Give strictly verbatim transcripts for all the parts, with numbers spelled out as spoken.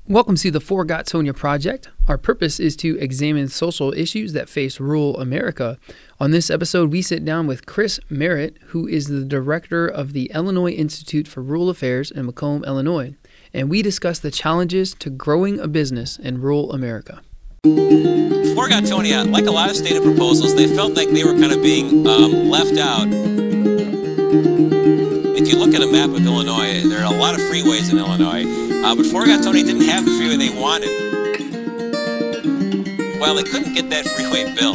Welcome to the For Gatonia Project. Our purpose is to examine social issues that face rural America. On this episode, we sit down with Chris Merritt, who is the director of the Illinois Institute for Rural Affairs in Macomb, Illinois, and we discuss the challenges to growing a business in rural America. For Gatonia, like a lot of stated proposals, they felt like they were kind of being um, left out. If you look at a map of Illinois, there are a lot of freeways in Illinois, uh, but For Gatonia didn't have the freeway they wanted. Well, they couldn't get that freeway built.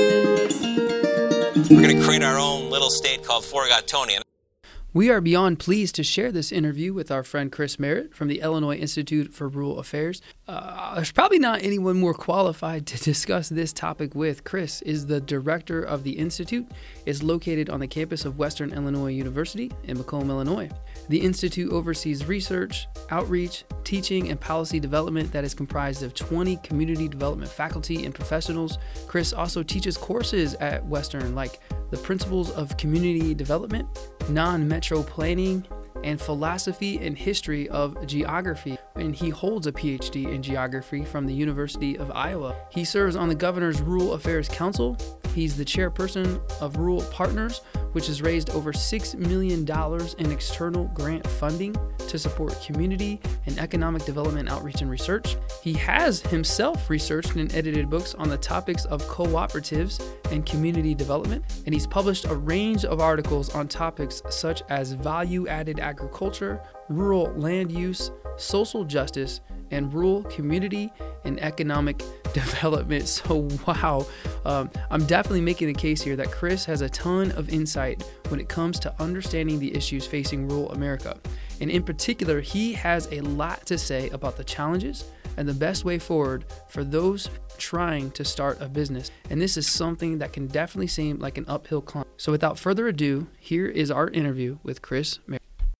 We're going to create our own little state called For Gatonia. We are beyond pleased to share this interview with our friend Chris Merritt from the Illinois Institute for Rural Affairs. Uh, there's probably not anyone more qualified to discuss this topic with. Chris is the director of the Institute. It's located on the campus of Western Illinois University in Macomb, Illinois. The Institute oversees research, outreach, teaching, and policy development that is comprised of twenty community development faculty and professionals. Chris also teaches courses at Western like the Principles of Community Development, Non-Metro Planning, and Philosophy and History of Geography, and he holds a P H D in Geography from the University of Iowa. He serves on the Governor's Rural Affairs Council. He's the chairperson of Rural Partners, which has raised over six million dollars in external grant funding to support community and economic development outreach and research. He has himself researched and edited books on the topics of cooperatives and community development, and he's published a range of articles on topics such as value-added agriculture, rural land use, social justice, and rural community and economic development. So wow, um, I'm definitely making the case here that Chris has a ton of insight when it comes to understanding the issues facing rural America. And in particular, he has a lot to say about the challenges and the best way forward for those trying to start a business. And this is something that can definitely seem like an uphill climb. So without further ado, here is our interview with Chris Merritt.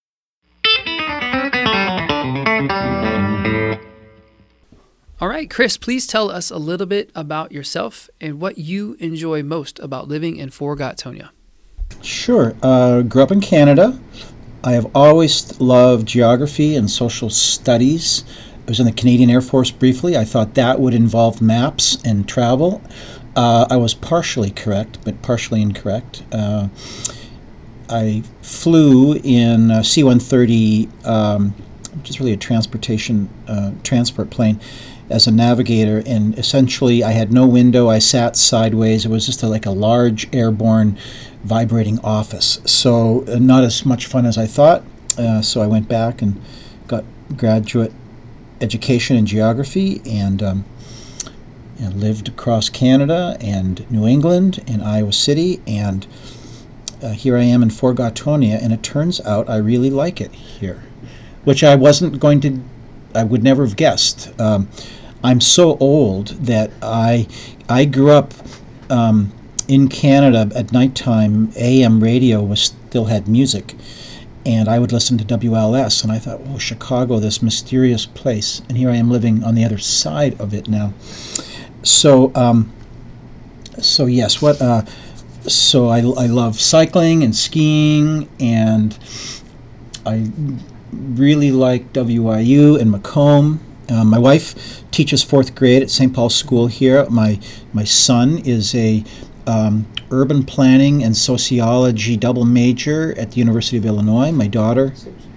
All right, Chris, please tell us a little bit about yourself and what you enjoy most about living in For Gatonia. Sure. Uh, grew up in Canada. I have always loved geography and social studies. I was in the Canadian Air Force briefly. I thought that would involve maps and travel. Uh, I was partially correct, but partially incorrect. Uh, I flew in a C one thirty, um, which is really a transportation uh, transport plane, as a navigator, and essentially I had no window. I sat sideways. It was just a, like a large airborne vibrating office. So uh, not as much fun as I thought. Uh, so I went back and got graduate education in geography and, um, and lived across Canada and New England and Iowa City, and uh, here I am in For Gatonia, and it turns out I really like it here, which I wasn't going to, I would never have guessed. Um, I'm so old that I I grew up um, in Canada at nighttime. A M radio was still had music, and I would listen to W L S, and I thought, oh, Chicago, this mysterious place, and here I am living on the other side of it now. So, um, so yes, what? Uh, so I I love cycling and skiing, and I really like W I U and Macomb. Uh, my wife teaches fourth grade at Saint Paul's School here. My my son is a um, urban planning and sociology double major at the University of Illinois. My daughter,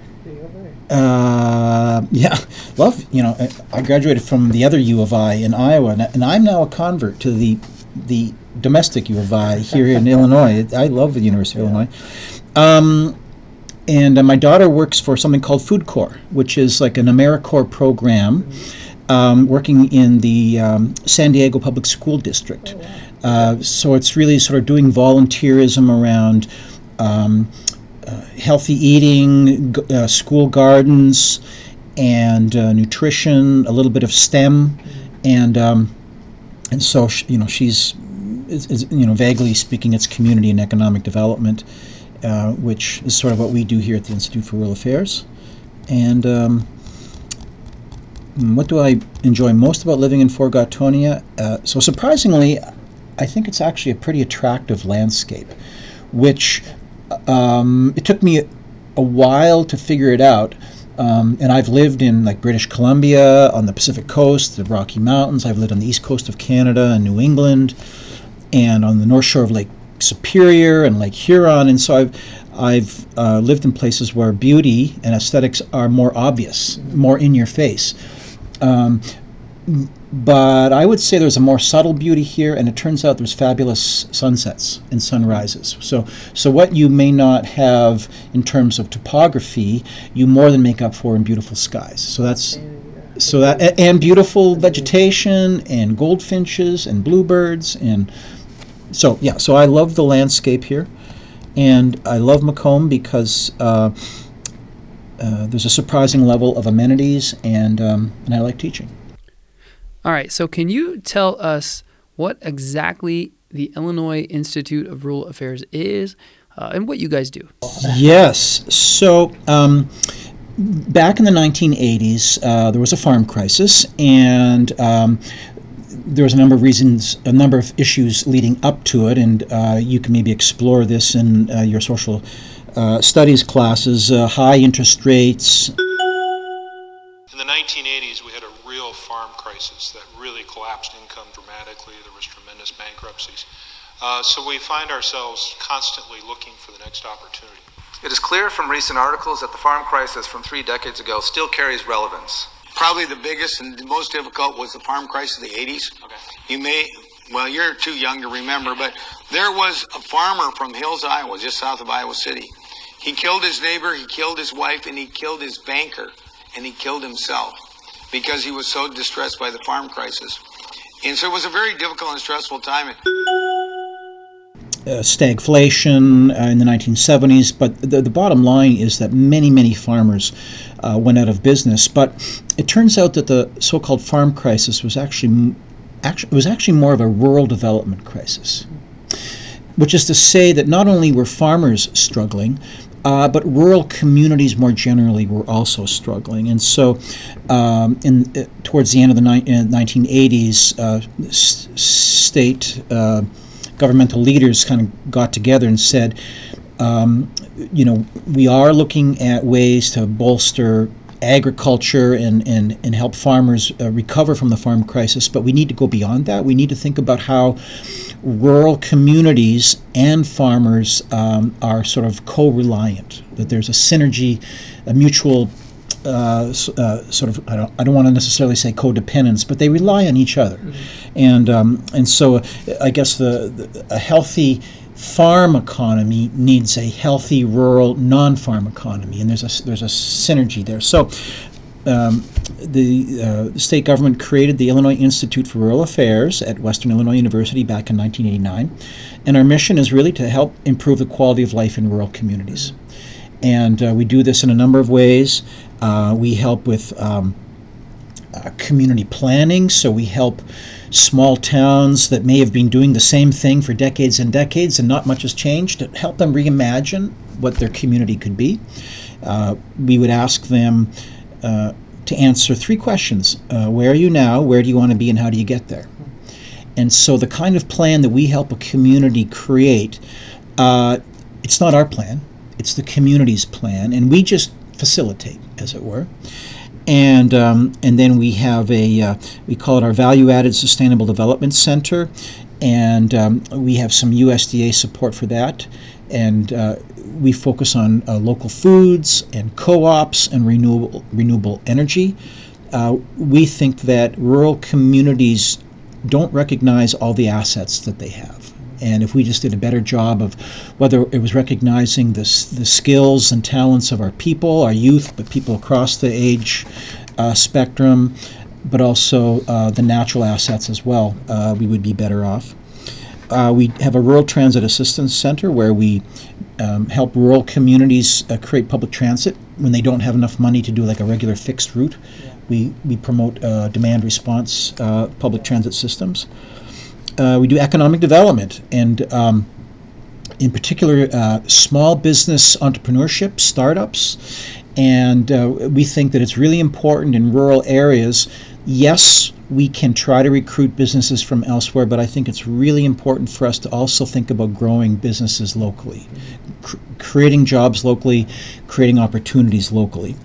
uh, yeah, love. You know, I graduated from the other U of I in Iowa, and, and I'm now a convert to the the domestic U of I here in Illinois. I love the University of yeah. Illinois. Um, And uh, my daughter works for something called Food Corps, which is like an AmeriCorps program, um, working in the um, San Diego Public School District. Oh, wow. uh, so it's really sort of doing volunteerism around um, uh, healthy eating, g- uh, school gardens, and uh, nutrition, a little bit of STEM, mm-hmm. and um, and so sh- you know she's is, is, you know vaguely speaking, it's community and economic development. Uh, which is sort of what we do here at the Institute for Rural Affairs. And um, what do I enjoy most about living in For Gatonia? Uh, so surprisingly, I think it's actually a pretty attractive landscape, which um, it took me a while to figure it out. Um, and I've lived in like British Columbia, on the Pacific Coast, the Rocky Mountains. I've lived on the east coast of Canada and New England, and on the north shore of Lake Superior and Lake Huron. And so I've I've uh, lived in places where beauty and aesthetics are more obvious, more in your face. Um, but I would say there's a more subtle beauty here, and it turns out there's fabulous sunsets and sunrises. So, so what you may not have in terms of topography, you more than make up for in beautiful skies. So that's so that and beautiful vegetation and goldfinches and bluebirds, and so yeah. So I love the landscape here, and I love Macomb because uh, uh, there's a surprising level of amenities, and um, and I like teaching. All right, so can you tell us what exactly the Illinois Institute of Rural Affairs is uh, and what you guys do? Yes. So um, back in the nineteen eighties, uh, there was a farm crisis, and um, there was a number of reasons, a number of issues leading up to it, and uh, you can maybe explore this in uh, your social uh, studies classes. Uh, high interest rates. In the nineteen eighties, we had a real farm crisis that really collapsed income dramatically. There was tremendous bankruptcies. Uh, so we find ourselves constantly looking for the next opportunity. It is clear from recent articles that the farm crisis from three decades ago still carries relevance. Probably the biggest and the most difficult was the farm crisis of the eighties. Okay. You may, well, you're too young to remember, but there was a farmer from Hills, Iowa, just south of Iowa City. He killed his neighbor, he killed his wife, and he killed his banker, and he killed himself because he was so distressed by the farm crisis. And so it was a very difficult and stressful time. Uh, stagflation uh, in the nineteen seventies, but the, the bottom line is that many, many farmers uh, went out of business. But it turns out that the so-called farm crisis was actually, actually was actually more of a rural development crisis, which is to say that not only were farmers struggling, uh, but rural communities more generally were also struggling. And so, um, in uh, towards the end of the ni- uh, nineteen eighties, uh, s- state uh, governmental leaders kind of got together and said, um, you know, we are looking at ways to bolster agriculture and, and, and help farmers uh, recover from the farm crisis, but we need to go beyond that. We need to think about how rural communities and farmers um, are sort of co-reliant, that there's a synergy, a mutual uh, uh, sort of, I don't, I don't want to necessarily say codependence, but they rely on each other. Mm-hmm. And um, and so uh, I guess the, the a healthy farm economy needs a healthy rural non-farm economy, and there's a there's a synergy there. So um, the, uh, the state government created the Illinois Institute for Rural Affairs at Western Illinois University back in nineteen eighty-nine, and our mission is really to help improve the quality of life in rural communities. And uh, we do this in a number of ways. Uh, we help with um, uh, community planning, so we help small towns that may have been doing the same thing for decades and decades and not much has changed, to help them reimagine what their community could be. Uh, we would ask them uh, to answer three questions. Uh, where are you now? Where do you want to be? And how do you get there? And so the kind of plan that we help a community create, uh, it's not our plan, it's the community's plan, and we just facilitate, as it were. And um, and then we have a, uh, we call it our Value-Added Sustainable Development Center, and um, we have some U S D A support for that. And uh, we focus on uh, local foods and co-ops and renewable renewable energy. Uh, we think that rural communities don't recognize all the assets that they have. And if we just did a better job of whether it was recognizing the, the skills and talents of our people, our youth, but people across the age uh, spectrum, but also uh, the natural assets as well, uh, we would be better off. Uh, we have a Rural Transit Assistance Center where we um, help rural communities uh, create public transit when they don't have enough money to do like a regular fixed route. Yeah. We, we promote uh, demand response uh, public transit systems. Uh, we do economic development, and um, in particular, uh, small business entrepreneurship, startups, and uh, we think that it's really important in rural areas. Yes, we can try to recruit businesses from elsewhere, but I think it's really important for us to also think about growing businesses locally, cr- creating jobs locally, creating opportunities locally.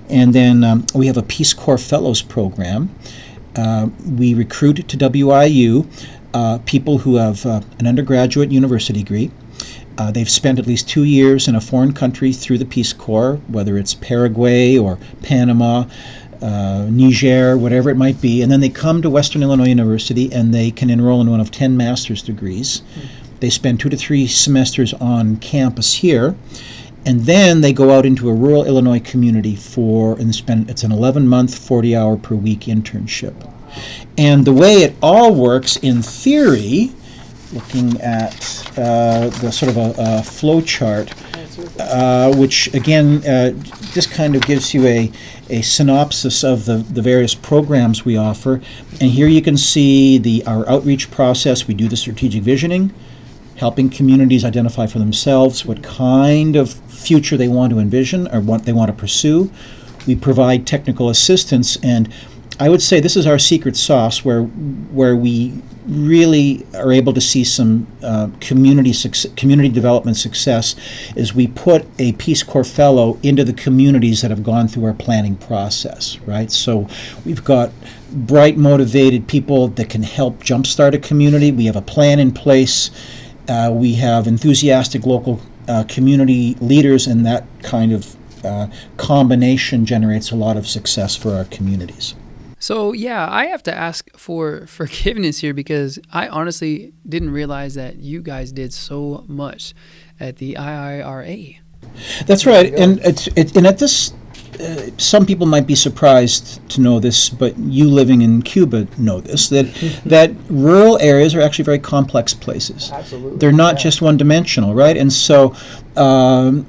And then um, we have a Peace Corps Fellows program. Uh, we recruit to W I U uh, people who have uh, an undergraduate university degree. Uh, they've spent at least two years in a foreign country through the Peace Corps, whether it's Paraguay or Panama, uh, Niger, whatever it might be. And then they come to Western Illinois University and they can enroll in one of ten master's degrees. Mm-hmm. They spend two to three semesters on campus here. And then they go out into a rural Illinois community for, and spend, it's an eleven-month, forty-hour per week internship. And the way it all works in theory, looking at uh, the sort of a, a flow chart, uh, which again uh, just kind of gives you a, a synopsis of the, the various programs we offer. And here you can see the our outreach process. We do the strategic visioning, helping communities identify for themselves what kind of future they want to envision or what they want to pursue. We provide technical assistance, and I would say this is our secret sauce where where we really are able to see some uh, community success, community development success is we put a Peace Corps fellow into the communities that have gone through our planning process, right? So we've got bright, motivated people that can help jumpstart a community. We have a plan in place. Uh, we have enthusiastic local uh, community leaders, and that kind of uh, combination generates a lot of success for our communities. So, yeah, I have to ask for forgiveness here because I honestly didn't realize that you guys did so much at the I I R A. That's right. And it's, it, and at this, uh, some people might be surprised to know this, but you living in Cuba know this, that that rural areas are actually very complex places. Absolutely. They're not yeah. just one-dimensional, right? And so um,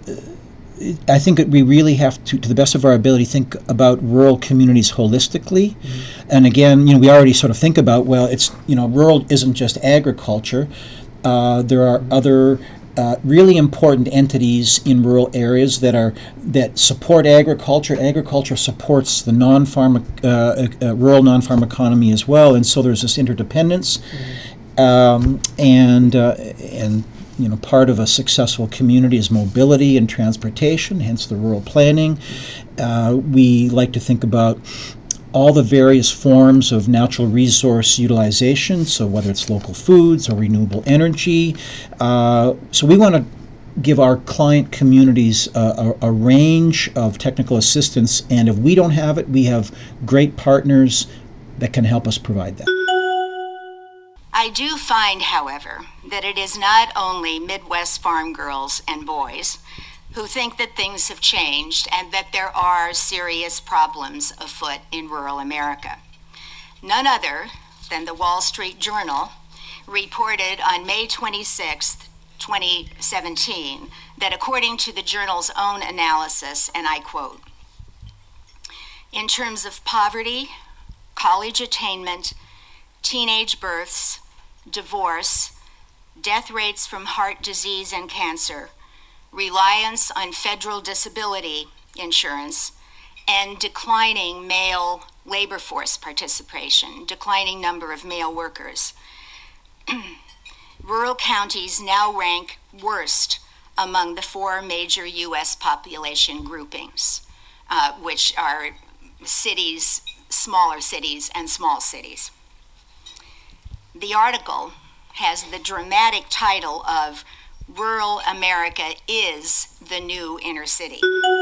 I think that we really have to, to the best of our ability, think about rural communities holistically. Mm-hmm. And again, you know, we already sort of think about, well, it's, you know, rural isn't just agriculture. Uh, there are mm-hmm. other uh, really important entities in rural areas that are that support agriculture. Agriculture supports the non-farm, uh, uh, rural non-farm economy as well. And so there's this interdependence. Mm-hmm. Um, and uh, and you know, part of a successful community is mobility and transportation, hence the rural planning. Uh, we like to think about all the various forms of natural resource utilization, so whether it's local foods or renewable energy. Uh, so we want to give our client communities a, a, a range of technical assistance, and if we don't have it, we have great partners that can help us provide that. I do find, however, that it is not only Midwest farm girls and boys who think that things have changed and that there are serious problems afoot in rural America. None other than the Wall Street Journal reported on May twenty-sixth, twenty seventeen, that according to the journal's own analysis, and I quote, "In terms of poverty, college attainment, teenage births, divorce, death rates from heart disease and cancer, reliance on federal disability insurance, and declining male labor force participation, declining number of male workers, rural counties now rank worst among the four major U S population groupings, uh, which are cities, smaller cities, and small cities." The article has the dramatic title of "Rural America is the New Inner City."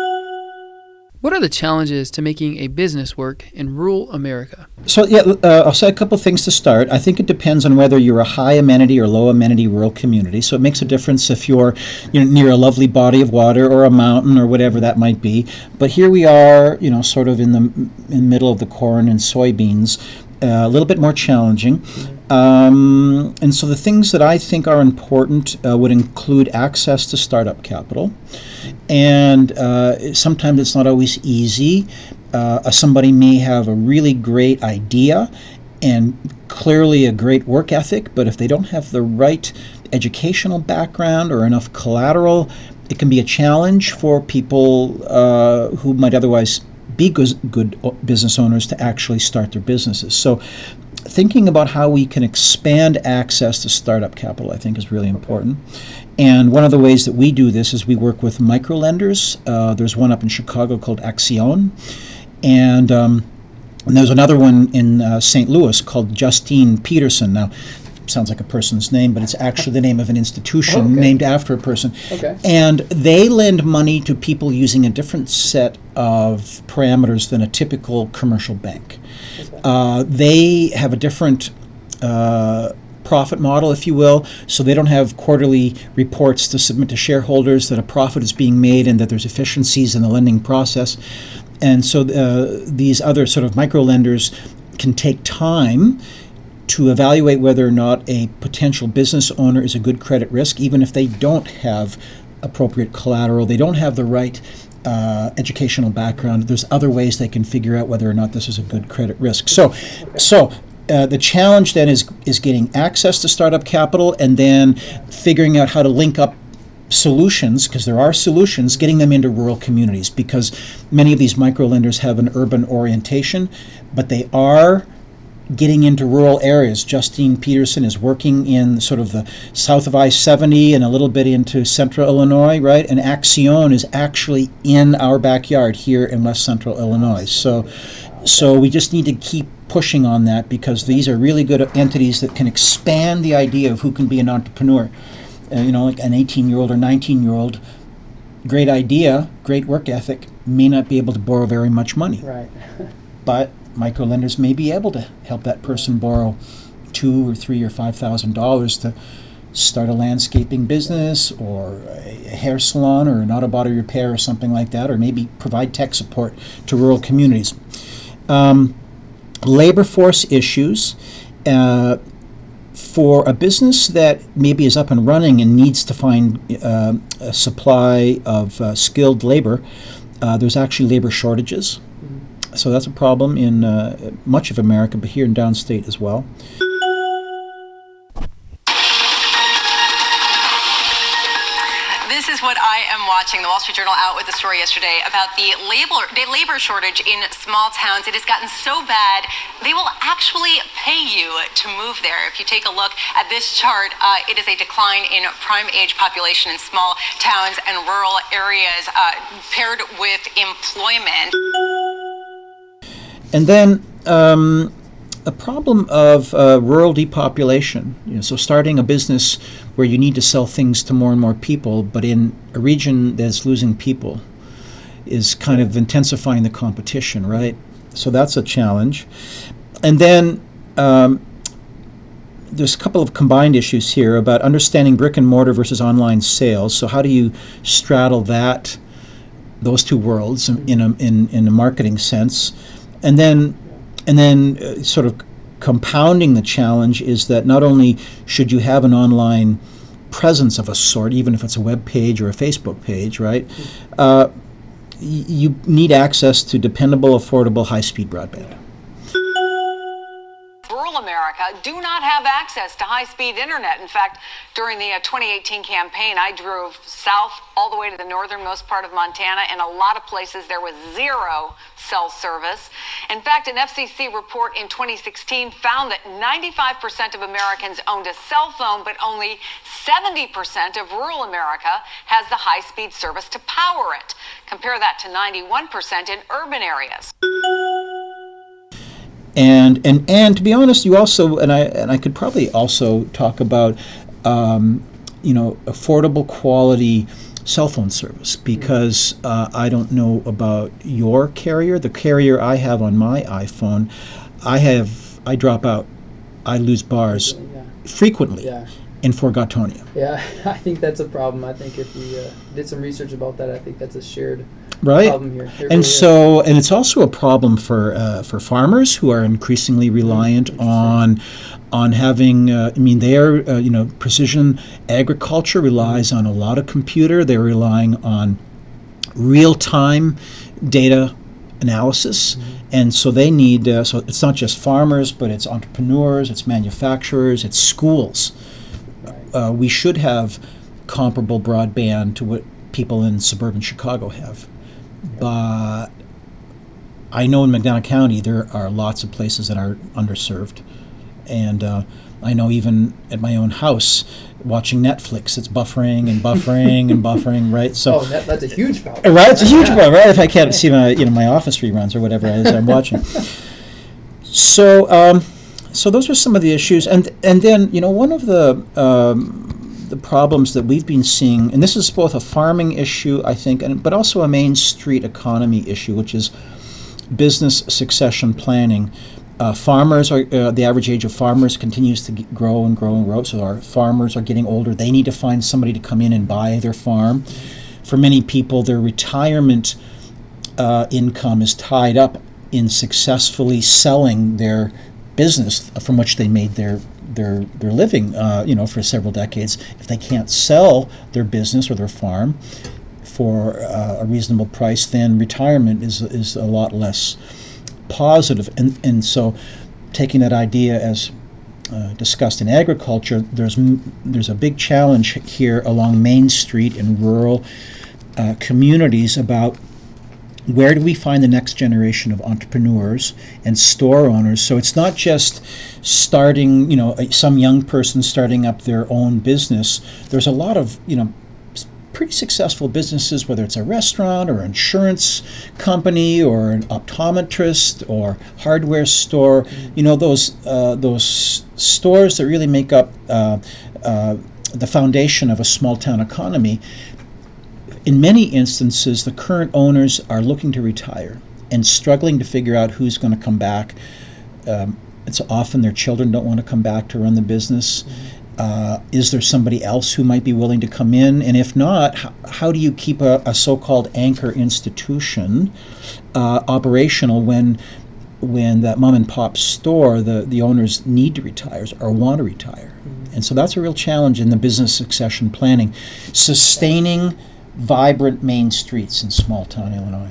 What are the challenges to making a business work in rural America? So yeah, uh, I'll say a couple things to start. I think it depends on whether you're a high amenity or low amenity rural community. So it makes a difference if you're, you know, near a lovely body of water or a mountain or whatever that might be. But here we are, you know, sort of in the in the middle of the corn and soybeans. Uh, a little bit more challenging. Um, and so the things that I think are important uh, would include access to startup capital. And uh, sometimes it's not always easy. Uh, somebody may have a really great idea and clearly a great work ethic, but if they don't have the right educational background or enough collateral, it can be a challenge for people uh, who might otherwise be good, good business owners to actually start their businesses. So thinking about how we can expand access to startup capital, I think, is really important. And one of the ways that we do this is we work with microlenders. Uh, there's one up in Chicago called Accion, and, um, and there's another one in uh, Saint Louis called Justine Peterson. Now, sounds like a person's name, but it's actually the name of an institution okay. named after a person. Okay. And they lend money to people using a different set of parameters than a typical commercial bank. Okay. Uh, they have a different uh, profit model, if you will, so they don't have quarterly reports to submit to shareholders that a profit is being made and that there's efficiencies in the lending process. And so uh, these other sort of micro lenders can take time to evaluate whether or not a potential business owner is a good credit risk, even if they don't have appropriate collateral, they don't have the right uh, educational background. There's other ways they can figure out whether or not this is a good credit risk. So, so uh, the challenge then is is getting access to startup capital, and then figuring out how to link up solutions, because there are solutions, getting them into rural communities, because many of these micro lenders have an urban orientation, but they are getting into rural areas. Justine Peterson is working in sort of the south of I seventy and a little bit into central Illinois, right? And Accion is actually in our backyard here in west central Illinois. So, so we just need to keep pushing on that, because these are really good entities that can expand the idea of who can be an entrepreneur. Uh, you know, like an eighteen-year-old or nineteen-year-old, great idea, great work ethic, may not be able to borrow very much money. Right. But microlenders may be able to help that person borrow two or three or five thousand dollars to start a landscaping business or a hair salon or an auto body repair or something like that, or maybe provide tech support to rural communities. Um, labor force issues. Uh, for a business that maybe is up and running and needs to find uh, a supply of uh, skilled labor, uh, there's actually labor shortages. Mm-hmm. So that's a problem in uh, much of America, but here in downstate as well. This is what I am watching. The Wall Street Journal out with a story yesterday about the labor, the labor shortage in small towns. It has gotten so bad, they will actually pay you to move there. If you take a look at this chart, uh, it is a decline in prime age population in small towns and rural areas uh, paired with employment. And then um, a problem of uh, rural depopulation. You know, so starting a business where you need to sell things to more and more people, but in a region that's losing people, is kind of intensifying the competition, right? So that's a challenge. And then um, there's a couple of combined issues here about understanding brick and mortar versus online sales. So how do you straddle that, those two worlds in a in, in a marketing sense? And then and then uh, sort of compounding the challenge is that not only should you have an online presence of a sort, even if it's a web page or a Facebook page, right? Uh, y- you need access to dependable, affordable, high-speed broadband. Rural America do not have access to high-speed internet. In fact, during the uh, twenty eighteen campaign, I drove south all the way to the northernmost part of Montana. In a lot of places, there was zero cell service. In fact, an F C C report in twenty sixteen found that ninety-five percent of Americans owned a cell phone, but only seventy percent of rural America has the high-speed service to power it. Compare that to ninety-one percent in urban areas. And and and to be honest, you also and I and I could probably also talk about um, you know affordable quality cell phone service, because uh, I don't know about your carrier. The carrier I have on my iPhone, I have I drop out, I lose bars Yeah. frequently Yeah. in Forgotonia. Yeah, I think that's a problem. I think if we uh, did some research about that, I think that's a shared Right, problem here. It really and is. so and it's also a problem for uh, for farmers who are increasingly reliant on on having. Uh, I mean, their uh, you know precision agriculture relies on a lot of computer. They're relying on real time data analysis, mm-hmm. and so they need. Uh, so it's not just farmers, but it's entrepreneurs, it's manufacturers, it's schools. Right. Uh, we should have comparable broadband to what people in suburban Chicago have. But I know in McDonough County there are lots of places that are underserved. and uh, I know even at my own house, watching Netflix, it's buffering and buffering and buffering, right? So oh, that, that's a huge problem. Right, it's a huge problem, right? If I can't see my, you know, my Office reruns or whatever it is I'm watching. So, um, so those are some of the issues, and and then you know one of the um, the problems that we've been seeing, and this is both a farming issue, I think, and but also a Main Street economy issue, which is business succession planning. Uh, farmers are uh, the average age of farmers continues to g- grow and grow and grow. So our farmers are getting older. They need to find somebody to come in and buy their farm. For many people, their retirement uh, income is tied up in successfully selling their business from which they made their their their living. Uh, you know, for several decades. If they can't sell their business or their farm for uh, a reasonable price, then retirement is is a lot less positive. And and so taking that idea as uh, discussed in agriculture, there's there's a big challenge here along Main Street in rural uh, communities about where do we find the next generation of entrepreneurs and store owners. So it's not just starting, you know, some young person starting up their own business. There's a lot of, you know, pretty successful businesses, whether it's a restaurant or insurance company or an optometrist or hardware store. You know, those uh, those stores that really make up uh, uh, the foundation of a small town economy. In many instances, the current owners are looking to retire and struggling to figure out who's going to come back. Um, it's often their children don't want to come back to run the business. Uh, is there somebody else who might be willing to come in? And if not, how, how do you keep a, a so-called anchor institution uh, operational when when that mom and pop store, the, the owners need to retire or want to retire? Mm-hmm. And so that's a real challenge in the business succession planning. Sustaining vibrant main streets in small town Illinois.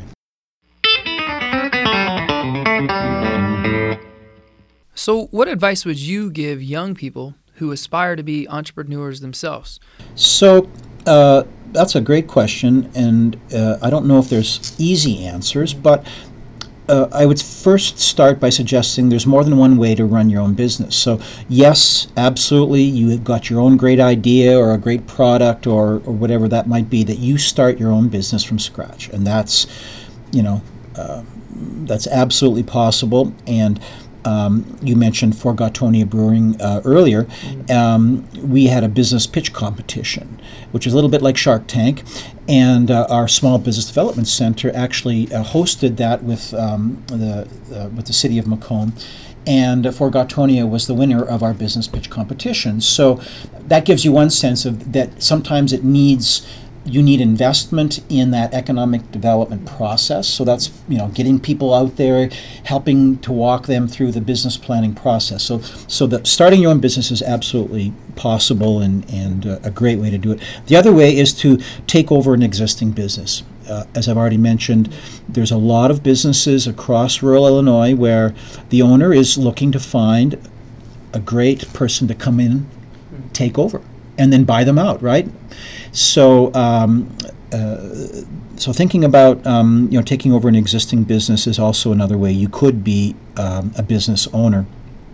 So what advice would you give young people who aspire to be entrepreneurs themselves? So uh, that's a great question, and uh, I don't know if there's easy answers, but uh, I would first start by suggesting there's more than one way to run your own business. So yes, absolutely, you have got your own great idea or a great product or, or whatever that might be, that you start your own business from scratch, and that's, you know, uh, that's absolutely possible. And Um, you mentioned For Gottonia Brewing uh, earlier. Um, we had a business pitch competition, which is a little bit like Shark Tank, and uh, our Small Business Development Center actually uh, hosted that with um, the uh, with the city of Macomb, and uh, For Gottonia was the winner of our business pitch competition. So that gives you one sense of that sometimes it needs you need investment in that economic development process. So that's, you know, getting people out there, helping to walk them through the business planning process. So so that starting your own business is absolutely possible and, and uh, a great way to do it. The other way is to take over an existing business. Uh, as I've already mentioned, there's a lot of businesses across rural Illinois where the owner is looking to find a great person to come in, take over, and then buy them out, right? So, um, uh, so thinking about um, you know taking over an existing business is also another way you could be um, a business owner.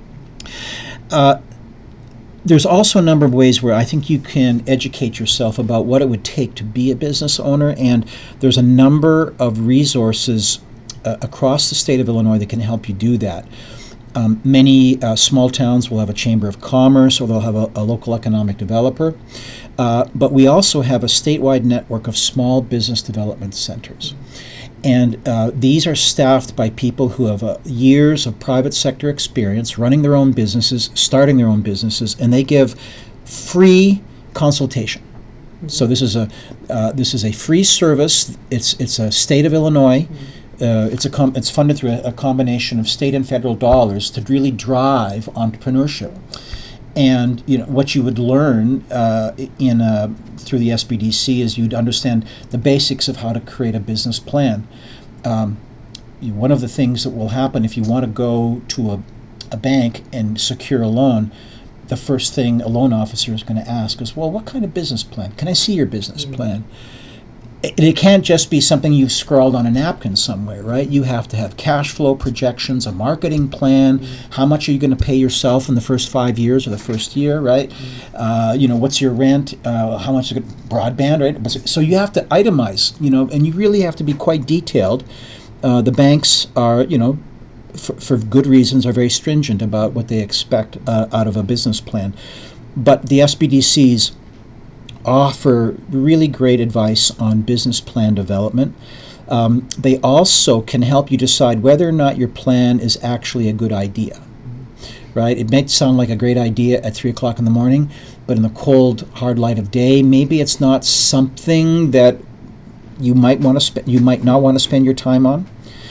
Uh, there's also a number of ways where I think you can educate yourself about what it would take to be a business owner, and there's a number of resources uh, across the state of Illinois that can help you do that. Um, many uh, small towns will have a chamber of commerce, or they'll have a, a local economic developer. Uh, but we also have a statewide network of small business development centers. And uh, these are staffed by people who have uh, years of private sector experience running their own businesses, starting their own businesses, and they give free consultation. Mm-hmm. So this is a uh, this is a free service. It's it's a state of Illinois. Mm-hmm. Uh, it's a com- it's funded through a, a combination of state and federal dollars to really drive entrepreneurship. And you know what you would learn uh, in a, through the S B D C is you'd understand the basics of how to create a business plan. Um, you know, one of the things that will happen if you want to go to a, a bank and secure a loan, the first thing a loan officer is going to ask is, well, what kind of business plan? Can I see your business mm-hmm. plan? it, it can't just be something you've scrawled on a napkin somewhere, right? You have to have cash flow projections, a marketing plan. Mm-hmm. How much are you going to pay yourself in the first five years or the first year, right? Mm-hmm. Uh, you know, what's your rent? Uh, how much is it? Broadband, right? So you have to itemize, you know, and you really have to be quite detailed. Uh, the banks are, you know, for, for good reasons, are very stringent about what they expect uh, out of a business plan. But the S B D Cs offer really great advice on business plan development. Um, they also can help you decide whether or not your plan is actually a good idea, right? It may sound like a great idea at three o'clock in the morning, but in the cold, hard light of day, maybe it's not something that you might want to sp- you might not want to spend your time on.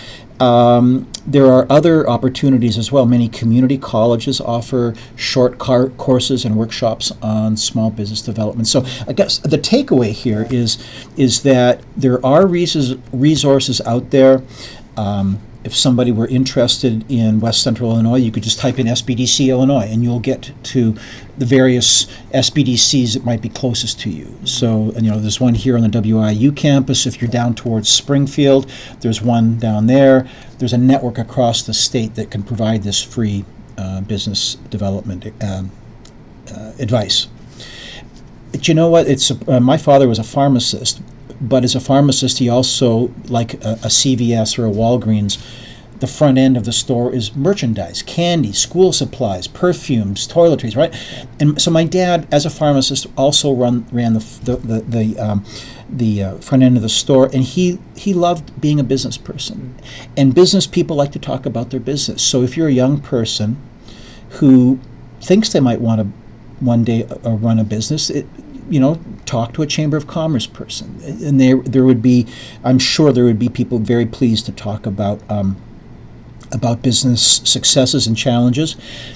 Um, there are other opportunities as well. Many community colleges offer short car- courses and workshops on small business development. So I guess the takeaway here is is that there are res- resources out there. Um, if somebody were interested in West Central Illinois, you could just type in S B D C Illinois, and you'll get to the various S B D Cs that might be closest to you. So, and, you know, there's one here on the W I U campus. If you're down towards Springfield, there's one down there. There's a network across the state that can provide this free uh, business development uh, uh, advice. But you know what? It's uh, my father was a pharmacist. But as a pharmacist, he also, like a, a C V S or a Walgreens, the front end of the store is merchandise, candy, school supplies, perfumes, toiletries, right? And so my dad, as a pharmacist, also run ran the the the, the, um, the uh, front end of the store, and he he loved being a business person. And business people like to talk about their business. So if you're a young person who thinks they might want to one day uh, run a business, it, you know, talk to a Chamber of Commerce person, and there there would be, I'm sure there would be people very pleased to talk about um, about business successes and challenges.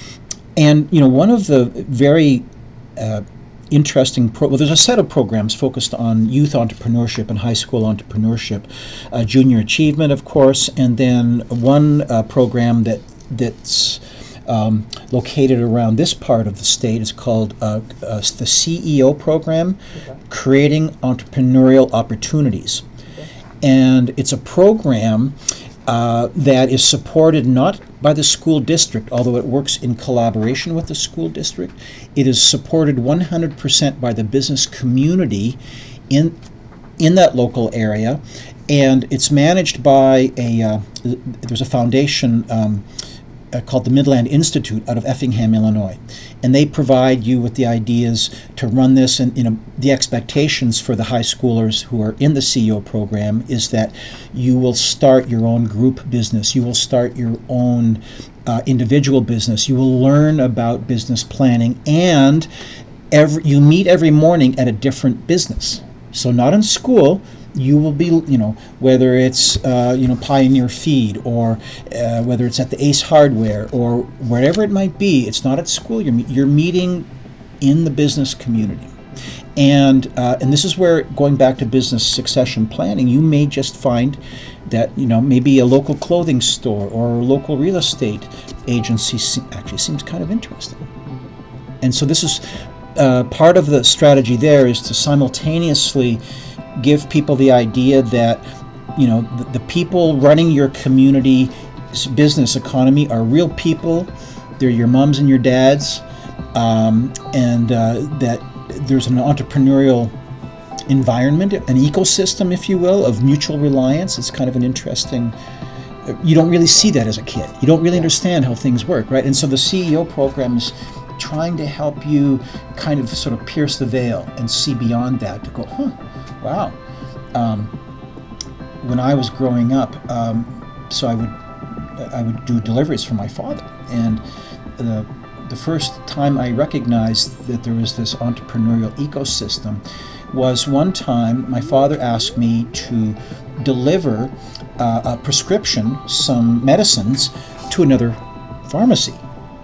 And you know, one of the very uh, interesting pro- well, there's a set of programs focused on youth entrepreneurship and high school entrepreneurship, uh, junior achievement, of course, and then one uh, program that that's Um, located around this part of the state is called uh, uh, the C E O program, okay. Creating Entrepreneurial Opportunities. Okay. And it's a program uh, that is supported not by the school district, although it works in collaboration with the school district. It is supported one hundred percent by the business community in in that local area, and it's managed by a uh, there's a foundation um, Uh, called the Midland Institute out of Effingham, Illinois. And they provide you with the ideas to run this, and you know, the expectations for the high schoolers who are in the C E O program is that you will start your own group business, you will start your own uh, individual business, you will learn about business planning, and every, you meet every morning at a different business. So not in school, you will be, you know, whether it's, uh, you know, Pioneer Feed, or uh, whether it's at the Ace Hardware, or wherever it might be, it's not at school. You're you're meeting in the business community, and uh, and this is where, going back to business succession planning, you may just find that, you know, maybe a local clothing store or a local real estate agency actually seems kind of interesting, and so this is uh, part of the strategy. There is to simultaneously give people the idea that, you know, the, the people running your community business economy are real people. They're your moms and your dads, um, and uh, that there's an entrepreneurial environment, an ecosystem, if you will, of mutual reliance. It's kind of an interesting, you don't really see that as a kid. You don't really understand how things work, right? And so the C E O program is trying to help you kind of sort of pierce the veil and see beyond that, to go, huh, wow. Um, when I was growing up, um, so I would I would do deliveries for my father, and the the first time I recognized that there was this entrepreneurial ecosystem was one time my father asked me to deliver uh, a prescription, some medicines, to another pharmacy.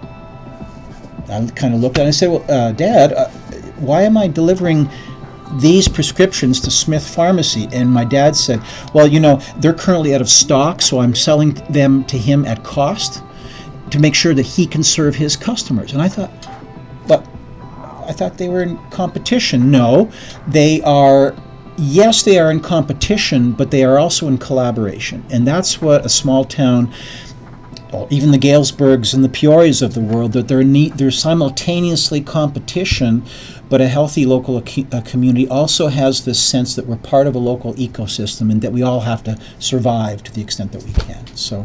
I kind of looked at it and I said, well, uh, Dad, uh, why am I delivering these prescriptions to Smith Pharmacy? And my dad said, well, you know, they're currently out of stock, so I'm selling them to him at cost to make sure that he can serve his customers. And I thought, but I thought they were in competition. No, they are, yes, they are in competition, but they are also in collaboration. And that's what a small town, well, even the Galesburgs and the Peorias of the world, that they're, ne- they're simultaneously competition, but a healthy local uh, community also has this sense that we're part of a local ecosystem and that we all have to survive to the extent that we can. So.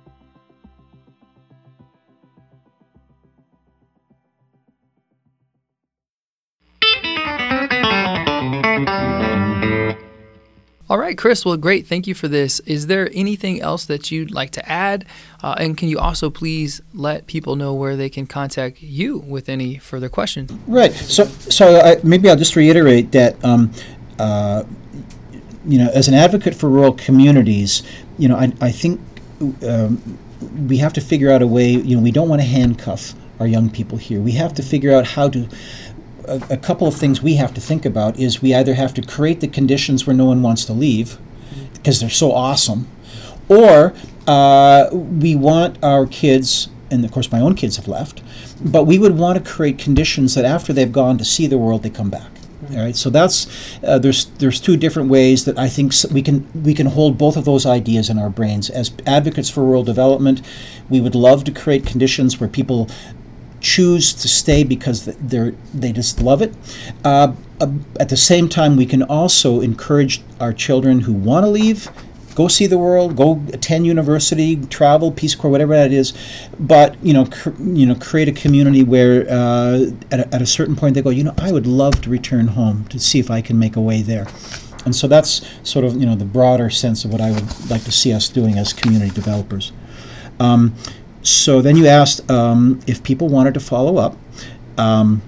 All right, Chris, well, great. Thank you for this. Is there anything else that you'd like to add? Uh, and can you also please let people know where they can contact you with any further questions? Right. So so I, maybe I'll just reiterate that, um, uh, you know, as an advocate for rural communities, you know, I, I think um, we have to figure out a way, you know, we don't want to handcuff our young people here. We have to figure out how to A, a couple of things we have to think about is we either have to create the conditions where no one wants to leave because they're so awesome, or uh, we want our kids, and of course my own kids have left, but we would want to create conditions that after they've gone to see the world, they come back. All right, so that's uh, there's there's two different ways that I think we can we can hold both of those ideas in our brains. As advocates for rural development, we would love to create conditions where people choose to stay because they're they just love it. Uh, uh, at the same time, we can also encourage our children who want to leave, go see the world, go attend university, travel, Peace Corps, whatever that is. But you know, cr- you know, create a community where uh, at, a, at a certain point they go, you know, I would love to return home to see if I can make a way there. And so that's sort of you know the broader sense of what I would like to see us doing as community developers. Um, So then you asked um, if people wanted to follow up. Um,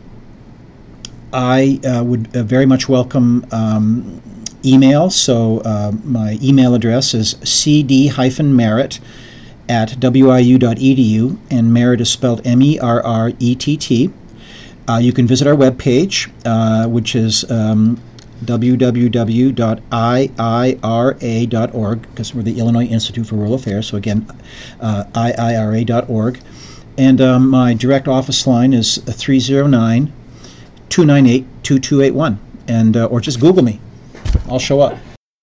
I uh, would uh, very much welcome um, email. So uh, my email address is c d dash merritt at w i u dot e d u, and Merritt is spelled M E R R E T T. Uh, you can visit our webpage, uh, which is um, w w w dot i i r a dot org, because we're the Illinois Institute for Rural Affairs, so again, uh, i i r a dot org. And um, my direct office line is three oh nine, two nine eight, two two eight one, and uh, or just Google me. I'll show up.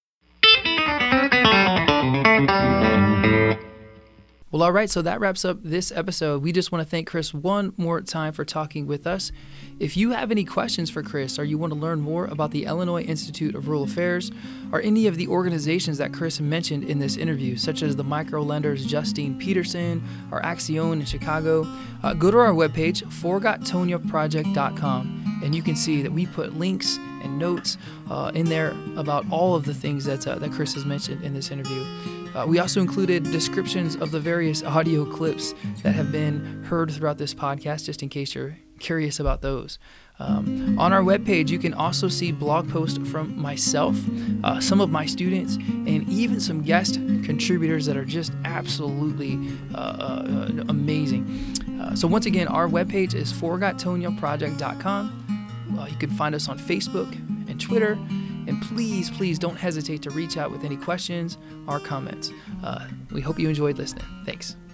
Well, all right, so that wraps up this episode. We just want to thank Chris one more time for talking with us. If you have any questions for Chris, or you want to learn more about the Illinois Institute of Rural Affairs, or any of the organizations that Chris mentioned in this interview, such as the microlenders Justine Peterson or Axion in Chicago, uh, go to our webpage, forgot tonia project dot com, and you can see that we put links and notes uh, in there about all of the things that, uh, that Chris has mentioned in this interview. Uh, we also included descriptions of the various audio clips that have been heard throughout this podcast, just in case you're curious about those. Um, on our webpage, you can also see blog posts from myself, uh, some of my students, and even some guest contributors that are just absolutely uh, uh, amazing. Uh, so once again, our webpage is forgot tonia project dot com. Uh, you can find us on Facebook and Twitter. And please, please don't hesitate to reach out with any questions or comments. Uh, we hope you enjoyed listening. Thanks.